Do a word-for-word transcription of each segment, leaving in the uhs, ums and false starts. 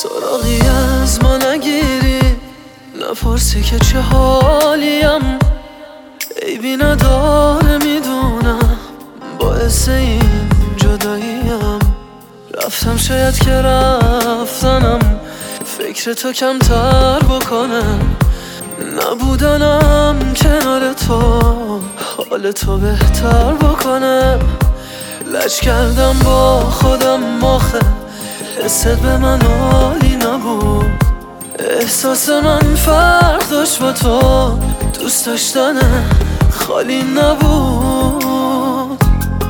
سراغی از ما نگیری، نپرسی که چه حالیم. عیبی نداره میدونم، باعث این جداییم. رفتم شاید که رفتنم فکر تو کمتر بکنم. نبودنم کنار تو حال تو بهتر بکنم. لج کردم با خودم آخه حست به من عالی نبود. احساس من فرق داشت با تو، دوست داشتن خالی نبود.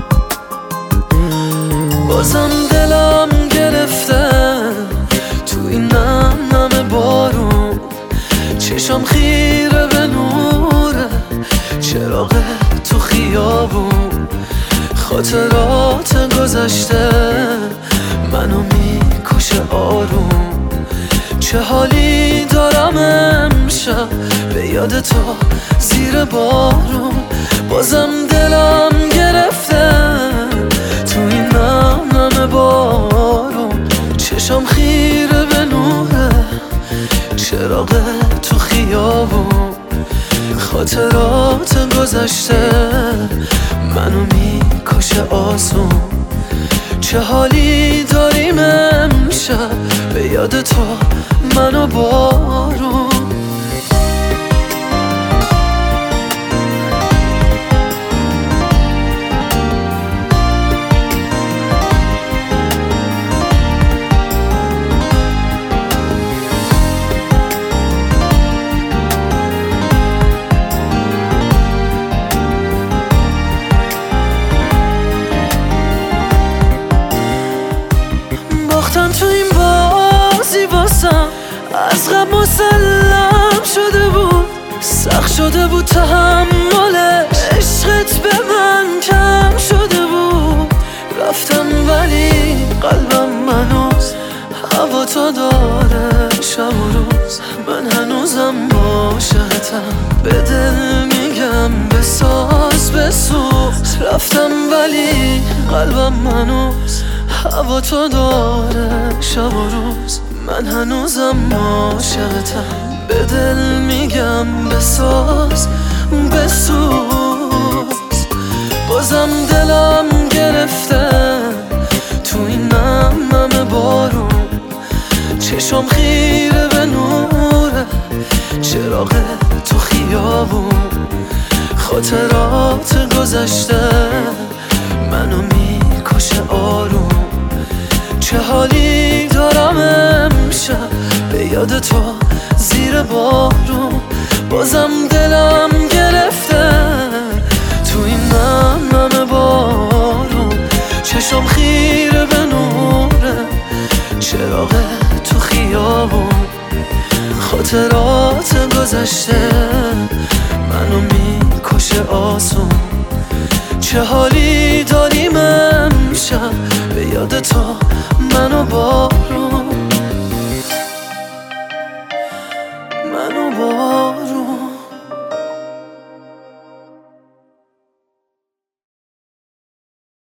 بازم دلم گرفته تو این نم نم بارون. چشم خیره به نوره چراغ تو خیابون. خاطرات گذشته منو میکشه آروم. چه حالی دارم امشب به یاد تو زیر بارون. بازم دلم گرفته تو این نم نم بارون. چشم خیره به نوره چراغ تو خیابون. خاطرات گذشته منو میکشه آسون. چه حالی داریم امشب به یاد تو منو بارون. باختم تو این بازی واسم از غم مسلم شده بود. سخت شده بود تحملش، عشقت به من کم شده بود. رفتم ولی قلبم منوز هوا تو داره شب و روز. من هنوزم عاشقتم، به دل میگم بساز بسوز. رفتم ولی قلبم منوز هوا تو داره شب و روز. من هنوزم عاشقتم، به دل میگم بساز بسوز. بازم دلم گرفته تو این نم نم بارون. چشم خیره به نوره چراغ تو خیابون. خاطرات گذشته منو میکشه آروم. چه حالی دارم امشب به یاد تو زیر بارون. بازم دلم گرفته تو این نم نم بارون. چشم خیره به نوره چراغ تو خیابون. خاطرات گذشته منو میکشه آسون. چه حالی داریم امشب به یاد تو منو بارون منو بارون.